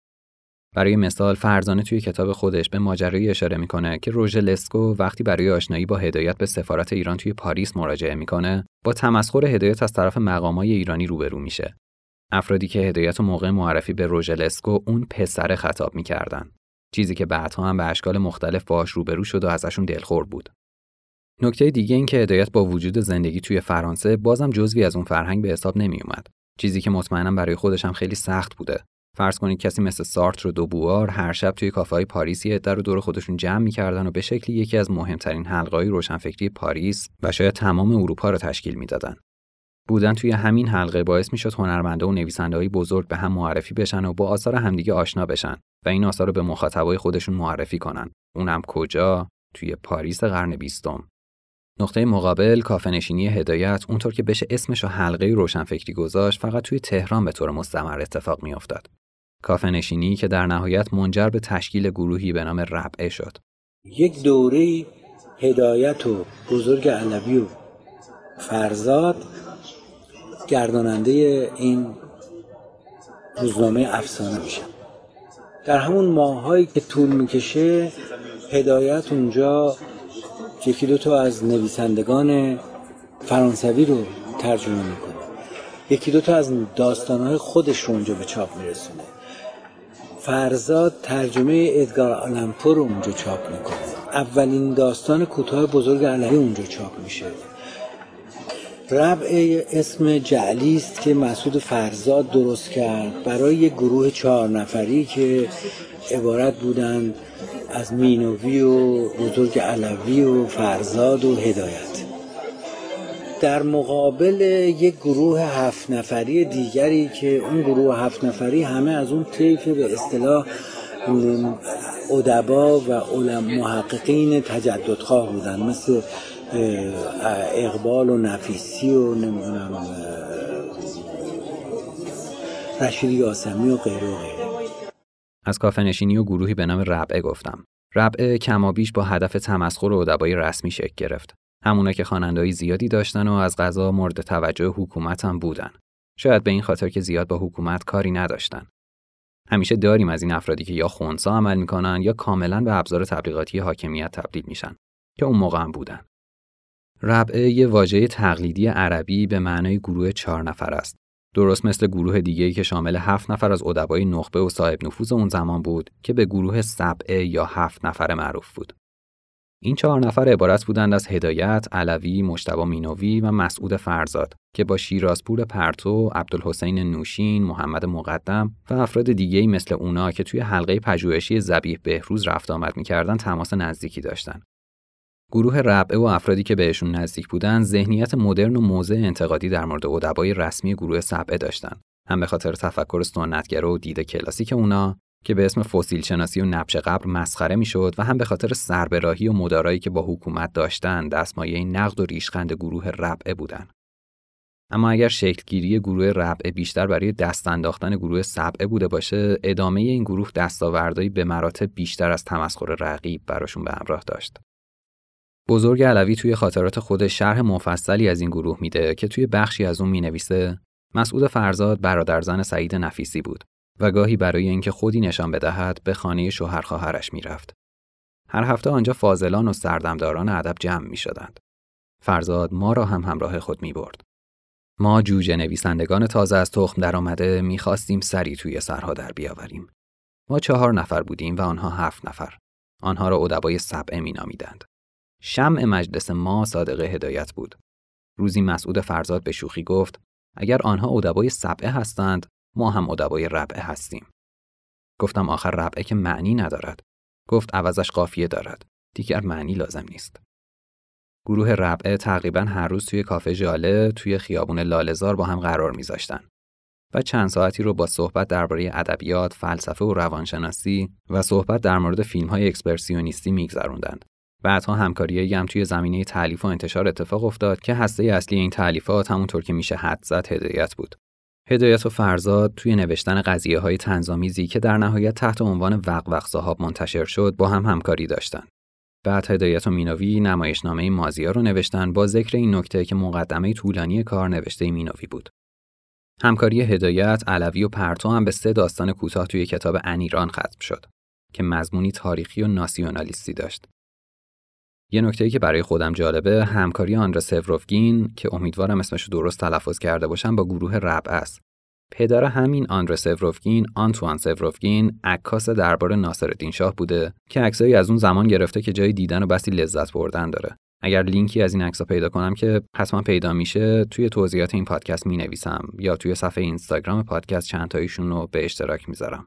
برای مثال فرزانه توی کتاب خودش به ماجرایی اشاره میکنه که روژه لسکو وقتی برای آشنایی با هدایت به سفارت ایران توی پاریس مراجعه میکنه، با تمسخر هدایت از طرف مقامای ایرانی روبرو میشه. افرادی که هدایت و موقع معرفی به روژه لسکو اون پسر خطاب میکردن، چیزی که بعدها هم به اشکال مختلف باهاش روبرو شد و ازشون دلخور بود. نکته دیگه این که هدایت با وجود زندگی توی فرانسه بازم جزوی از اون فرهنگ به حساب نمیومد، چیزی که مطمئنم برای خودش هم خیلی سخت بوده. فرض کنید کسی مثل سارتر و دوبوار هر شب توی کافه‌های پاریسی عده رو دور خودشون جمع می‌کردن و به شکلی یکی از مهمترین حلقه‌های روشنفکری پاریس و شاید تمام اروپا رو تشکیل میدادن. بودن توی همین حلقه باعث میشد هنرمندا و نویسنده‌های بزرگ به هم معرفی بشن و با آثار همدیگه آشنا بشن و این آثار رو به مخاطبای خودشون معرفی کنن. اونم کجا؟ توی پاریس قرن بیستم. نقطه مقابل کافه‌نشینی هدایت اونطور که بشه اسمش رو حلقه روشنفکری گذاشت فقط توی تهران به طور مستمر اتفاق میافتاد. کافه‌نشینی که در نهایت منجر به تشکیل گروهی به نام ربعه شد. یک دوره هدایت و بزرگ علوی و فرزاد گرداننده این روزنامه افسانه میشن. در همون ماهایی که طول میکشه هدایت اونجا یکی دو تا از نویسندگان فرانسوی رو ترجمه میکنه، یکی دو تا از داستانهای خودش رو اونجا به چاپ میرسونه. فرزاد ترجمه ادگار آلن پو رو اونجا چاپ میکنه. اولین داستان کوتاه بزرگ علوی اونجا چاپ میشه. ربع اسم جعلی است که مسعود فرزاد درست کرد برای یک گروه چهار نفری که عبارت بودند از مینوی و بزرگ علوی و فرزاد و هدایت. در مقابل یک گروه هفت نفری دیگری که اون گروه هفت نفری همه از اون طیف به اصطلاح ادبا و علما محققین تجددخواه بودن، مثل اقبال و نفیسی و نمیدونم رشید یاسمی و غیره و غیره. از کافه‌نشینی و گروهی به نام ربعه گفتم. ربعه کمابیش با هدف تمسخر ادبای رسمی شکل گرفت. همونا که خواننده‌های زیادی داشتن و از قضا مورد توجه حکومت هم بودن. شاید به این خاطر که زیاد با حکومت کاری نداشتن. همیشه داریم از این افرادی که یا خنثی عمل میکنن یا کاملا به ابزار تبلیغاتی حاکمیت تبدیل میشن، که اون موقع هم بودن. ربعه یه واژه تقلیدی عربی به معنای گروه چهار نفر است. درست مثل گروه دیگه‌ای که شامل هفت نفر از ادبای نخبه و صاحب نفوذ اون زمان بود که به گروه سبعه یا هفت نفر معروف بود. این چهار نفر عبارت بودند از هدایت، علوی، مجتبی مینوی و مسعود فرزاد که با شیرازپور پرتو، عبدالحسین نوشین، محمد مقدم و افراد دیگه‌ای مثل اونا که توی حلقه پژوهشی ذبیح بهروز رفت آمد می‌کردن تماس نزدیکی داشتن. گروه ربعه و افرادی که بهشون نزدیک بودن ذهنیت مدرن و موضع انتقادی در مورد ادبای رسمی گروه سبعه داشتن. هم به خاطر تفکر سنتگرا و دید کلاسیک اونا که به اسم فسیل شناسی و نبش قبر مسخره میشد و هم به خاطر سربراهی و مدارایی که با حکومت داشتن دستمایه نقد و ریشخند گروه ربعه بودن. اما اگر شکلگیری گروه ربعه بیشتر برای دست انداختن گروه سبعه بوده باشه، ادامه این گروه دستاوردهایی به مراتب بیشتر از تمسخر رقیب براشون به همراه داشت. بزرگ علوی توی خاطرات خودش شرح مفصلی از این گروه میده که توی بخشی از اون مینویسه مسعود فرزاد برادرزن سعید نفیسی بود و گاهی برای اینکه خودی نشان بدهد به خانه شوهر خواهرش میرفت. هر هفته آنجا فاضلان و سردمداران ادب جمع میشدند. فرزاد ما را هم همراه خود میبرد. ما جوجه نویسندگان تازه از تخم درآمده میخواستیم سری توی سرها در بیاوریم. ما چهار نفر بودیم و آنها هفت نفر. آنها را ادبای سبعه مینامیدند. شمع مجلس ما صادق هدایت بود. روزی مسعود فرزاد به شوخی گفت اگر آنها ادبای سبعه هستند ما هم ادبای ربعه هستیم. گفتم آخر ربعه که معنی ندارد. گفت عوضش قافیه دارد. دیگر معنی لازم نیست. گروه ربعه تقریباً هر روز توی کافه ژاله توی خیابون لاله‌زار با هم قرار می‌ذاشتن و چند ساعتی رو با صحبت درباره ادبیات، فلسفه و روانشناسی و صحبت در مورد فیلم‌های اکسپرسیونیستی می‌گذروندند. بعدها همکاریایی هم توی زمینه تألیف و انتشار اتفاق افتاد که هسته اصلی این تألیفات همونطور که میشه حدس زد هدایت بود. هدایت و فرزاد توی نوشتن قضیه‌های طنزآمیزی که در نهایت تحت عنوان وق-وق صاحب منتشر شد با هم همکاری داشتن. بعد هدایت و مینوی نمایشنامه مازیار رو نوشتن با ذکر این نکته که مقدمه طولانی کار نوشته مینوی بود. همکاری هدایت، علوی و پرتو هم به سه داستان کوتاه توی کتاب انیران ختم شد که مضمونی تاریخی و ناسیونالیستی داشت. یه نکته‌ای که برای خودم جالبه همکاری آندره سوروفگین که امیدوارم اسمش رو درست تلفظ کرده باشم با گروه ربعه است. پدر همین آندره سوروفگین، آنتوان سوروفگین، عکاس دربار ناصرالدین شاه بوده که عکسایی از اون زمان گرفته که جای دیدن و بسی لذت بردن داره. اگر لینکی از این عکس‌ها پیدا کنم که حتما پیدا میشه توی توضیحات این پادکست مینویسم یا توی صفحه اینستاگرام پادکست چند تایشون رو به اشتراک میذارم.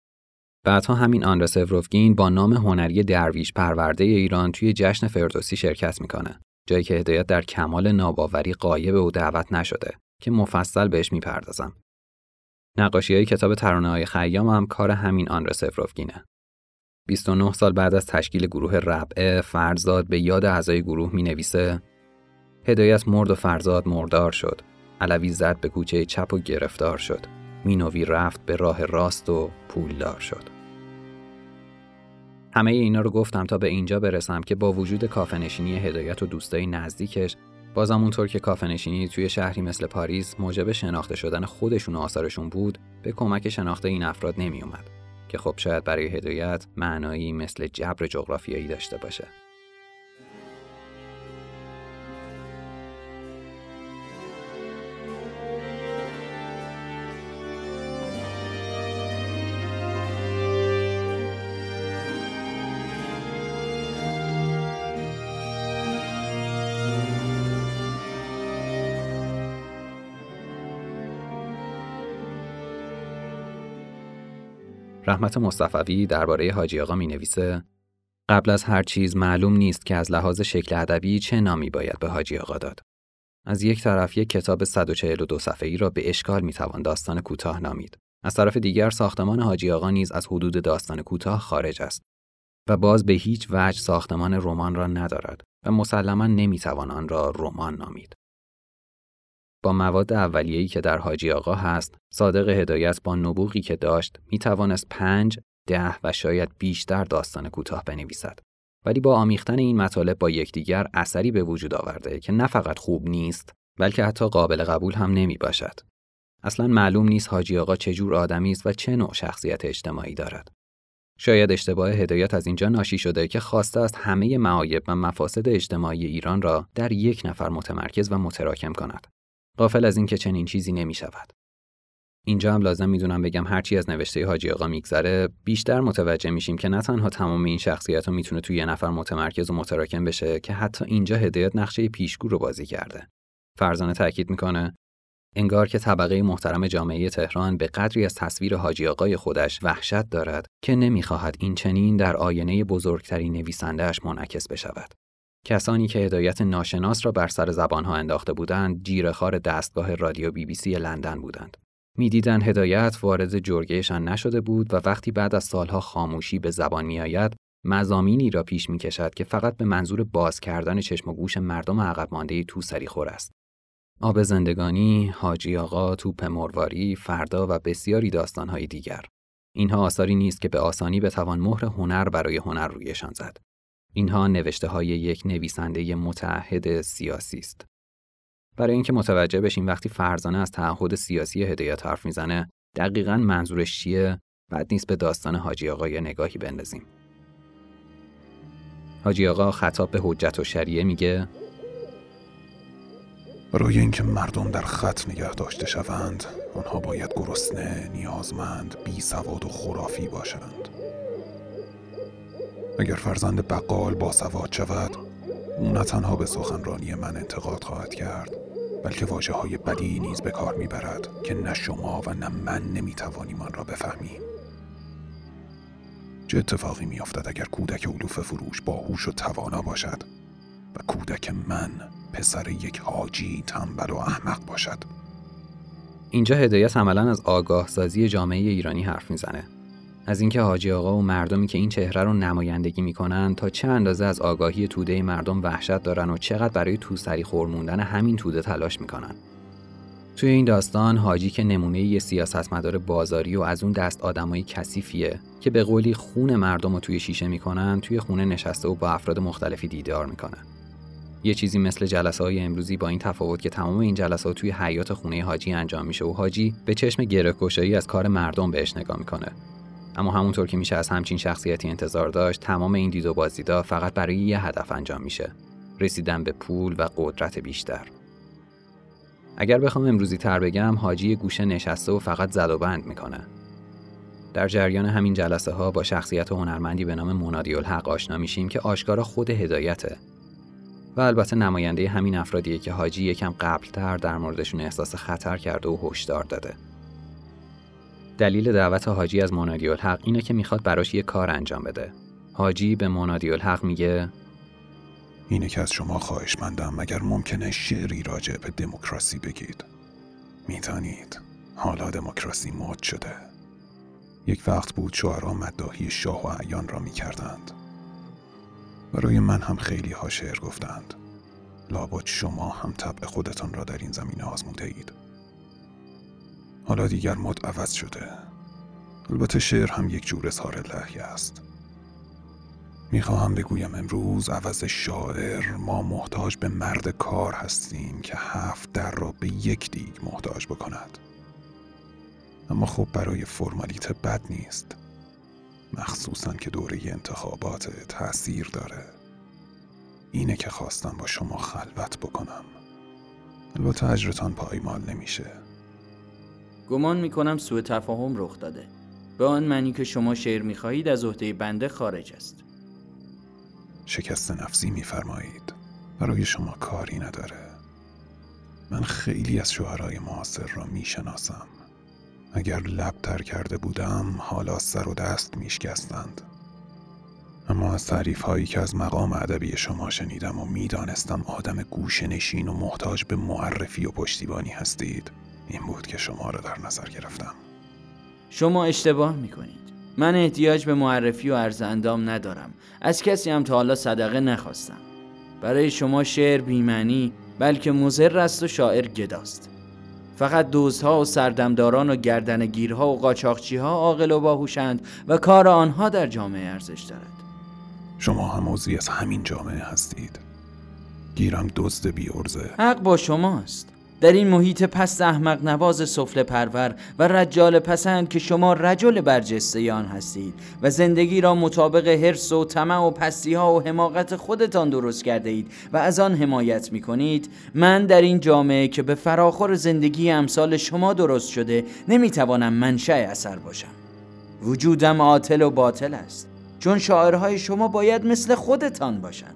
بعدها همین آندره سوروفگین با نام هنری درویش پرورده ایران توی جشن فردوسی شرکت میکنه، جایی که هدایت در کمال ناباوری غایب و دعوت نشده که مفصل بهش میپردازم. نقاشی‌های کتاب ترانه‌های خیام هم کار همین آندره سوروفگینه. بیست و نه سال بعد از تشکیل گروه ربعه، فرزاد به یاد اعضای گروه می‌نویسه هدایت مرد و فرزاد مردار شد. علوی زد به کوچه چپ و گرفتار شد. مینوی رفت به راه راست و پولدار شد. همه اینا رو گفتم تا به اینجا برسم که با وجود کافه‌نشینی هدایت و دوستای نزدیکش، بازم اونطور که کافه‌نشینی توی شهری مثل پاریس موجب شناخته شدن خودشون و آثارشون بود، به کمک شناخته این افراد نمی اومد که خب شاید برای هدایت معنایی مثل جبر جغرافیایی داشته باشه. رحمت مصطفوی درباره حاجی آقا می‌نویسه قبل از هر چیز معلوم نیست که از لحاظ شکل ادبی چه نامی باید به حاجی آقا داد. از یک طرف یک کتاب صد و چهل و دو صفحه‌ای را به اشکال می‌توان داستان کوتاه نامید. از طرف دیگر ساختمان حاجی آقا نیز از حدود داستان کوتاه خارج است و باز به هیچ وجه ساختمان رمان را ندارد و مسلماً نمی‌توان آن را رمان نامید. با مواد اولیه‌ای که در حاجی آقا هست، صادق هدایت با نبوغی که داشت می‌توانست پنج، ده و شاید بیشتر داستان کوتاه بنویسد. ولی با آمیختن این مطالب با یکدیگر اثری به وجود آورده که نه فقط خوب نیست، بلکه حتی قابل قبول هم نمی‌باشد. اصلاً معلوم نیست حاجی آقا چه جور آدمی است و چه نوع شخصیت اجتماعی دارد. شاید اشتباه هدایت از اینجا ناشی شده که خواسته است همه معایب و مفاسد اجتماعی ایران را در یک نفر متمرکز و متراکم کند. غافل از این که چنین چیزی نمی شود. اینجا هم لازم میدونم بگم هرچی از نوشته حاجی آقا میگذره بیشتر متوجه میشیم که نه تنها تمام این شخصیت ها میتونه توی یه نفر متمرکز و متراکم بشه که حتی اینجا هدایت نقشه پیشگو رو بازی کرده. فرزانه تاکید میکنه انگار که طبقه محترم جامعه تهران به قدری از تصویر حاجی آقای خودش وحشت دارد که نمیخواهد این چنین در آینه بزرگترین نویسنده‌اش منعکس بشود. کسانی که هدایت ناشناس را بر سر زبانها انداخته بودند، جیره‌خوار دستگاه رادیو بی بی سی لندن بودند. می‌دیدند هدایت وارد جرگهشان نشده بود و وقتی بعد از سالها خاموشی به زبان می‌آید، مضامینی را پیش می‌کشد که فقط به منظور باز کردن چشم و گوش مردم عقب مانده توسری خور است. آب زندگانی، حاجی آقا، توپ مرواری، فردا و بسیاری داستان‌های دیگر. اینها آثاری نیست که به آسانی بتوان مهر هنر برای هنر رویشان زد. اینها نوشته‌های یک نویسنده متعهد سیاسی است. برای اینکه متوجه بشیم وقتی فرزانه از تعهد سیاسی هدایت حرف میزنه، دقیقاً منظورش چیه؟ بد نیست به داستان حاجی آقا یه نگاهی بندازیم. حاجی آقا خطاب به حجت و شریعه میگه: برای اینکه مردم در خط نگه داشته شوند، آنها باید گرسنه، نیازمند، بی سواد و خرافی باشند. اگر فرزند بقال باسواد شود، او نه تنها به سخنرانی من انتقاد خواهد کرد، بلکه واژه‌های بدی نیز به کار میبرد که نه شما و نه من نمیتوانیم آن را بفهمیم. چه اتفاقی میافتد اگر کودک علوفه فروش باهوش و توانا باشد و کودک من پسر یک حاجی تنبل و احمق باشد؟ اینجا هدایت عملاً از آگاه سازی جامعه ایرانی حرف میزنه. از اینکه حاجی آقا و مردمی که این چهره رو نمایندگی میکنن تا چه اندازه از آگاهی توده مردم وحشت دارن و چقدر برای توسری خور موندن همین توده تلاش میکنن. توی این داستان حاجی که نمونه یه سیاستمدار بازاری و از اون دست آدمای کثیفیه که به قولی خون مردم رو توی شیشه میکنن، توی خونه نشسته و با افراد مختلفی دیدار میکنه. یه چیزی مثل جلسه‌های امروزی، با این تفاوت که تمام این جلسات توی حیاط خونه حاجی انجام میشه و حاجی به چشم گره‌گشایی از کار مردم بهش نگاه میکنه. اما همونطور که میشه از همچین شخصیتی انتظار داشت، تمام این دید و بازدیدا فقط برای یه هدف انجام میشه: رسیدن به پول و قدرت بیشتر. اگر بخوام امروزی تر بگم، حاجی گوشه نشسته و فقط زد و بند میکنه. در جریان همین جلسه ها با شخصیت هنرمندی به نام منادی الحق آشنا میشیم که آشکارا خود هدایته و البته نماینده همین افرادیه که حاجی یکم قبلتر در موردشون احساس خطر کرده و هشدار داده. دلیل دعوت حاجی از منادی الحق اینه که میخواد براش یه کار انجام بده. حاجی به منادی الحق میگه: اینه که از شما خواهشمندم اگر ممکنه شعری راجع به دموکراسی بگید. میدانید حالا دموکراسی مد شده. یک وقت بود شاعران مداحی شاه و اعیان را میکردند. برای من هم خیلی ها شعر گفتند. لابد شما هم طبع خودتان را در این زمینه آزموده اید. حالا دیگر مد عوض شده. البته شعر هم یک جور اظهار لحیه است. میخواهم بگویم امروز عوض شاعر ما محتاج به مرد کار هستیم که هفت در را به یک دیگ محتاج بکند. اما خب برای فرمالیته بد نیست، مخصوصاً که دوره انتخابات تأثیر داره. اینه که خواستم با شما خلوت بکنم. البته اجرتان پایمال نمیشه. گمان میکنم سوء تفاهم رخ داده. به آن معنی که شما شعر میخواهید از عهده بنده خارج است. شکست نفسی میفرمایید. برای شما کاری نداره. من خیلی از شعرهای معاصر را میشناسم. اگر لب تر کرده بودم حالا سر و دست میشکستند. اما از تعریف هایی که از مقام ادبی شما شنیدم و میدانستم آدم گوشه نشین و محتاج به معرفی و پشتیبانی هستید، این بود که شما را در نظر گرفتم. شما اشتباه میکنید. من احتیاج به معرفی و عرض اندام ندارم. از کسی هم تا حالا صدقه نخواستم. برای شما شعر بی‌معنی بلکه مضر است و شاعر گداست. فقط دزدها و سردمداران و گردنگیرها و قاچاقچی‌ها عاقل و باهوشند و کار آنها در جامعه ارزش دارد. شما هم عضوی از همین جامعه هستید. گیرم دزد بی عرضه. حق با شماست. در این محیط پست احمق نواز سفله پرور و رجال پسند که شما رجل برجسته آن هستید و زندگی را مطابق حرص و طمع و پستی ها و حماقت خودتان درست کرده اید و از آن حمایت می کنید، من در این جامعه که به فراخور زندگی امثال شما درست شده نمی توانم منشأ اثر باشم. وجودم عاطل و باطل است، چون شاعرهای شما باید مثل خودتان باشند.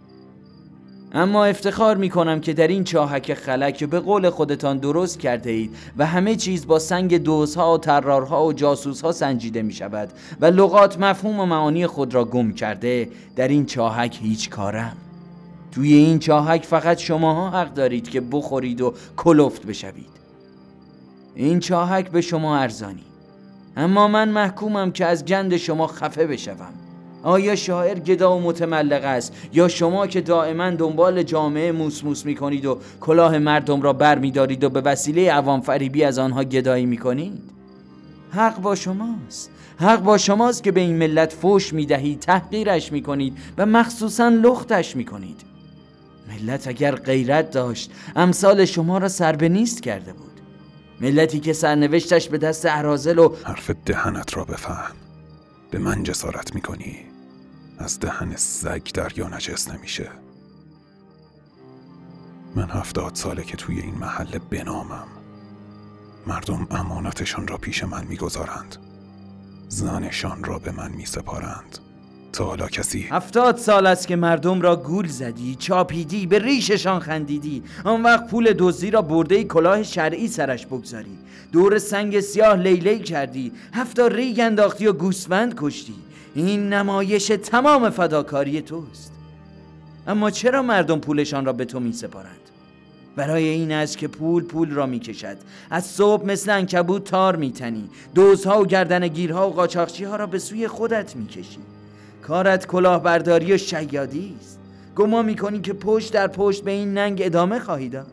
اما افتخار می کنم که در این چاهک خلک به قول خودتان درست کرده اید و همه چیز با سنگ دوزها و ترارها و جاسوسها سنجیده می شود و لغات مفهوم و معانی خود را گم کرده، در این چاهک هیچ کارم. توی این چاهک فقط شماها حق دارید که بخورید و کلفت بشوید. این چاهک به شما ارزانی، اما من محکومم که از گند شما خفه بشوم. آیا شاعر گدا و متملق است یا شما که دائما دنبال جامعه موس موس میکنید و کلاه مردم را بر میدارید و به وسیله عوام فریبی از آنها گدایی میکنید؟ حق با شماست. حق با شماست که به این ملت فوش میدهید، تحقیرش میکنید و مخصوصا لختش میکنید. ملت اگر غیرت داشت امثال شما را سر به نیست کرده بود. ملتی که سرنوشتش به دست اراذل و حرف دهنت را بفهم. به من جسارت میکنی؟ از دهن سگ دریا نجس نمیشه. من هفتاد ساله که توی این محله بنامم. مردم امانتشان را پیش من میگذارند، زنشان را به من میسپارند. تا حالا کسی هفتاد سال است که مردم را گول زدی، چاپیدی، به ریششان خندیدی. آن وقت پول دزدی را برده کلاه شرعی سرش بگذاری، دور سنگ سیاه لیلی کردی، هفتا ریگ انداختی و گوسفند کشتی. این نمایش تمام فداکاری توست. اما چرا مردم پولشان را به تو می سپارند؟ برای این است که پول پول را می کشد. از صبح مثل عنکبوت تار می تنی، دزدها و گردنگیرها و قاچاقچی ها را به سوی خودت می کشی. کارت کلاهبرداری و شیادی است. گمان می کنی که پشت در پشت به این ننگ ادامه خواهی داد؟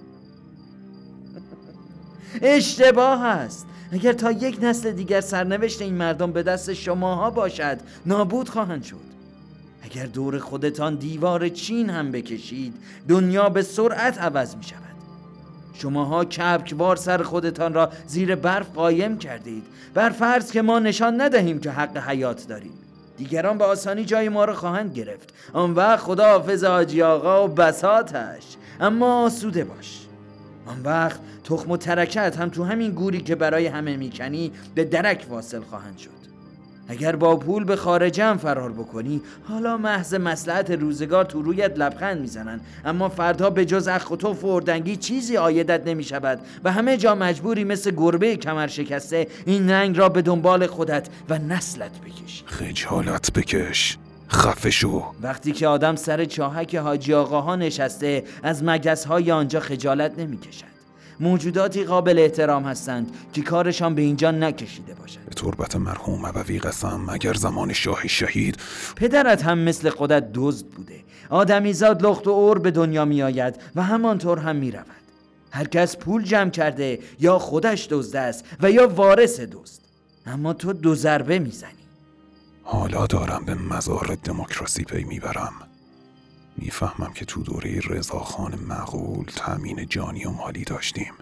اشتباه است. اگر تا یک نسل دیگر سرنوشت این مردم به دست شماها باشد، نابود خواهند شد. اگر دور خودتان دیوار چین هم بکشید، دنیا به سرعت عوض می شود. شماها کبکوار سر خودتان را زیر برف قایم کردید، بر فرض که ما نشان ندهیم که حق حیات داریم. دیگران به آسانی جای ما را خواهند گرفت. آن وقت خدا حافظ حاجی آقا و بساطش. اما آسوده باش، آن وقت تخم و ترکت هم تو همین گوری که برای همه میکنی به درک واصل خواهند شد. اگر با پول به خارجه هم فرار بکنی، حالا محض مصلحت روزگار تو رویت لبخند میزنن، اما فردا به جز اخ و توف و اردنگی چیزی عایدت نمیشود و همه جا مجبوری مثل گربه کمر شکسته این ننگ را به دنبال خودت و نسلت بکشی. خجالت بکش، خفه شو. وقتی که آدم سر چاهک حاجی آقاها نشسته، از مگس‌های آنجا خجالت نمیکشد. موجوداتی قابل احترام هستند که کارشان به اینجا نکشیده باشد. به تربت مرحوم ابوی قسم، مگر زمان شاه شهید پدرت هم مثل خودت دزد بوده. آدمیزاد لخت و اور به دنیا می آید و همانطور هم می رود. هر کس پول جمع کرده یا خودش دزد است و یا وارث دزد. اما تو دو ضربه می زنی. حالا دارم به مزار دموکراسی پی میبرم. میفهمم که تو دوره رضاخان مغول تامین جانی و مالی داشتیم.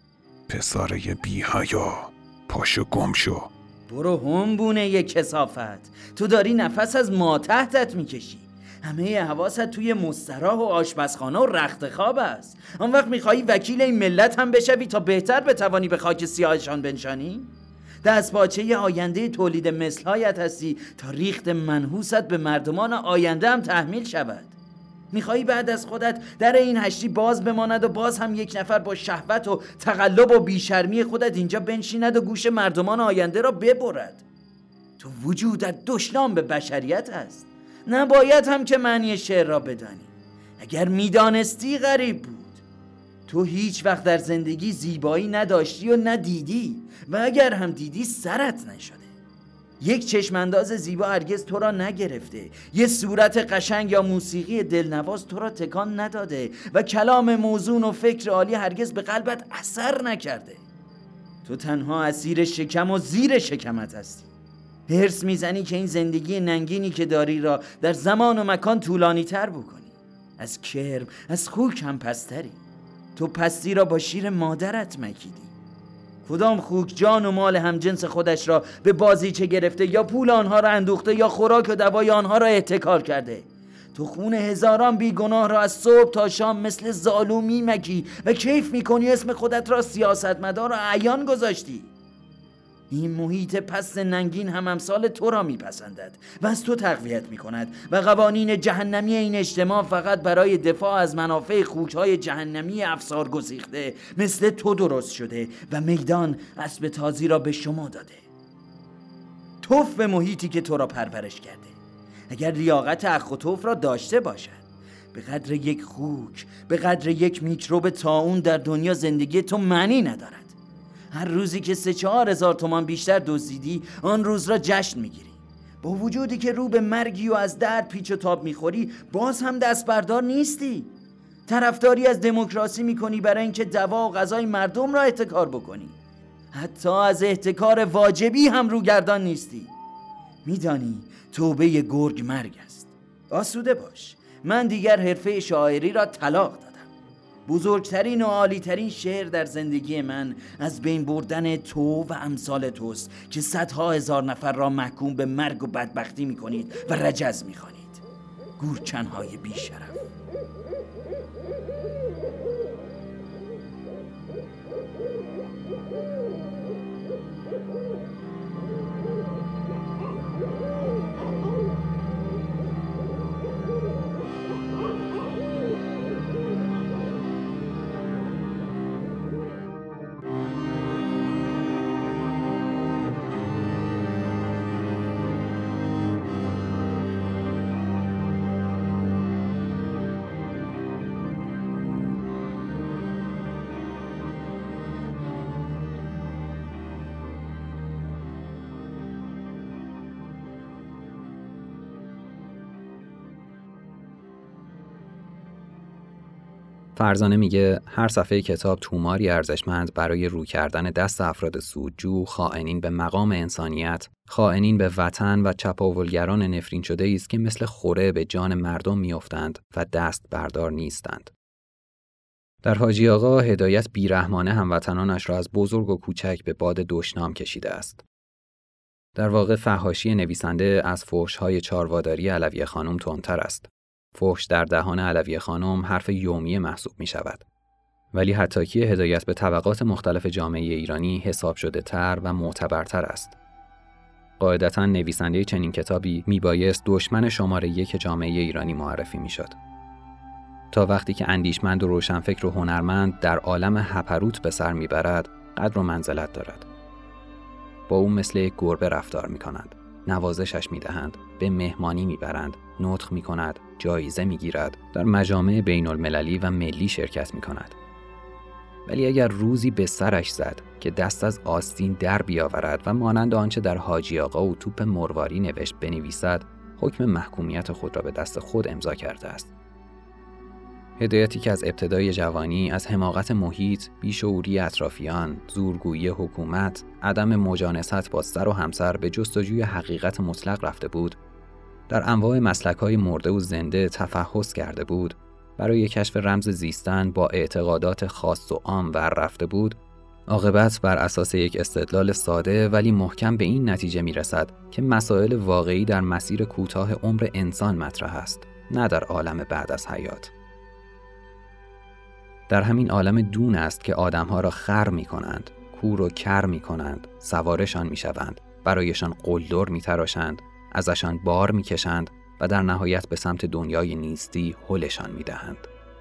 پسره بی حیا، پاشو گم شو. برو هم بونه یک کثافت. تو داری نفس از ما تحتت میکشی. همه حواست توی مستراح و آشپزخانه و رخت خواب است. آن وقت میخوایی وکیل این ملت هم بشوی تا بهتر بتوانی به خاک سیاهشان بنشانی؟ دست پاچه آینده تولید مثلهایت هستی تا ریخت منحوست به مردمان آینده هم تحمیل شود. میخوایی بعد از خودت در این هشتی باز بماند و باز هم یک نفر با شهوت و تقلب و بیشرمی خودت اینجا بنشیند و گوش مردمان آینده را ببرد. تو وجودت دشنام به بشریت است. نباید هم که معنی شعر را بدانی. اگر میدانستی غریب بود. تو هیچ وقت در زندگی زیبایی نداشتی و ندیدی و اگر هم دیدی سرت نشده. یک چشمانداز زیبا هرگز تو را نگرفته، یه صورت قشنگ یا موسیقی دلنواز تو را تکان نداده و کلام موزون و فکر عالی هرگز به قلبت اثر نکرده. تو تنها اسیر شکم و زیر شکمت هستی. حرص میزنی که این زندگی ننگینی که داری را در زمان و مکان طولانی تر بکنی. از کرم، از خوک هم پستری. تو پستی را با شیر مادرت مکیدی. کدام خوک جان و مال همجنس خودش را به بازیچه گرفته یا پول آنها را اندوخته یا خوراک و دوای آنها را احتکار کرده. تو خون هزاران بیگناه را از صبح تا شام مثل زالو میمکی و کیف میکنی اسم خودت را سیاستمدار و اعیان گذاشتی. این محیط پست ننگین هم امثال تو را میپسندد و از تو تقویت میکند و قوانین جهنمی این اجتماع فقط برای دفاع از منافع خوکهای جهنمی افسار گسیخته مثل تو درست شده و میدان اسب تازی را به شما داده. توف به محیطی که تو را پرورش کرده. اگر لیاقت اخ و توف را داشته باشد، به قدر یک خوک، به قدر یک میکروب طاعون در دنیا زندگی تو معنی ندارد. هر روزی که سه چهار هزار تومان بیشتر دزدیدی، آن روز را جشن میگیری. با وجودی که رو به مرگی و از درد پیچ و تاب میخوری، باز هم دست بردار نیستی. طرفداری از دموکراسی میکنی برای اینکه دوا و غذای مردم را احتکار بکنی. حتی از احتکار واجبی هم روگردان نیستی. میدانی توبه گرگ مرگ است. آسوده باش، من دیگر حرفه شاعری را طلاق دادم. بزرگترین و عالیترین شعر در زندگی من از بین بردن تو و امثال توست که صدها هزار نفر را محکوم به مرگ و بدبختی میکنید و رجز میخوانید. گورکنهای بی شرف. فرزانه میگه هر صفحه کتاب توماری ارزشمند برای رو کردن دست افراد سودجو، خائنین به مقام انسانیت، خائنین به وطن و چپاولگران نفرین شده است که مثل خوره به جان مردم میافتند و دست بردار نیستند. در حاجی آقا هدایت بیرحمانه هموطنانش را از بزرگ و کوچک به باد دشنام کشیده است. در واقع فحاشی نویسنده از فحش‌های چارواداری علویه خانم تندتر است. فحش در دهان علویه خانم حرف یومی محسوب می شود. ولی حطاکی هدایت به طبقات مختلف جامعه ایرانی حساب شده تر و معتبرتر است. قاعدتاً نویسنده چنین کتابی می بایست دشمن شماره یک جامعه ایرانی معرفی می شد. تا وقتی که اندیشمند و روشنفکر و هنرمند در عالم هپروت به سر می برد، قدر و منزلت دارد. با او مثل یک گربه رفتار می کنند. نوازشش می دهند، به مهمانی می برند، نطق می کند، جایزه می گیرد، در مجامع بین المللی و ملی شرکت می کند. ولی اگر روزی به سرش زد که دست از آستین در بیاورد و مانند آنچه در حاجی آقا و توپ مرواری نوشت بنویسد، حکم محکومیت خود را به دست خود امضا کرده است. هدایتی که از ابتدای جوانی از حماقت محیط، بیشعوری اطرافیان، زورگویی حکومت، عدم مجانست با سر و همسر به جستجوی حقیقت مطلق رفته بود، در انواع مسلک‌های مرده و زنده تفحص کرده بود، برای کشف رمز زیستن با اعتقادات خاص و عام ور رفته بود، عاقبت بر اساس یک استدلال ساده ولی محکم به این نتیجه می‌رسد که مسائل واقعی در مسیر کوتاه عمر انسان مطرح است، نه در عالم بعد از حیات. در همین عالم دون است که آدمها را خر می کنند، کور و کر می کنند، سوارشان می شوند، برایشان قلدر می تراشند، ازشان بار می کشند و در نهایت به سمت دنیای نیستی هلشان می دهند.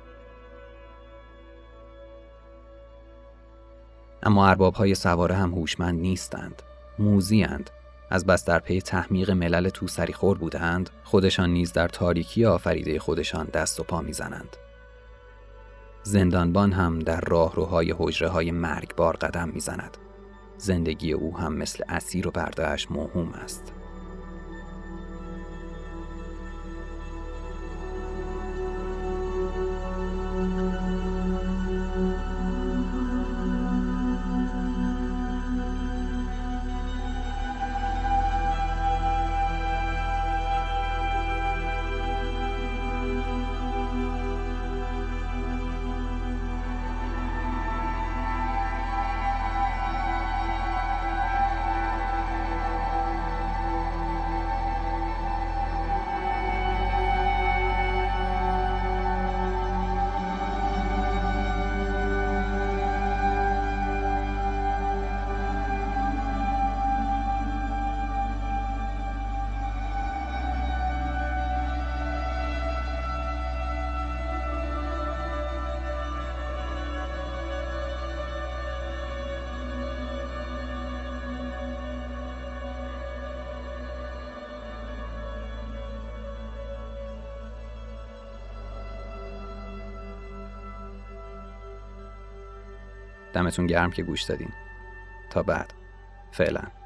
اما ارباب‌های سواره هم هوشمند نیستند، موذی‌اند. از بس در پی تحمیق ملل توسری خور بودند، خودشان نیز در تاریکی آفریده خودشان دست و پا می زنند. زندانبان هم در راهروهای حجره‌های مرگبار قدم می‌زند. زندگی او هم مثل اسیر و برده‌اش موهوم است. دمتون گرم که گوش دادین. تا بعد. فعلا.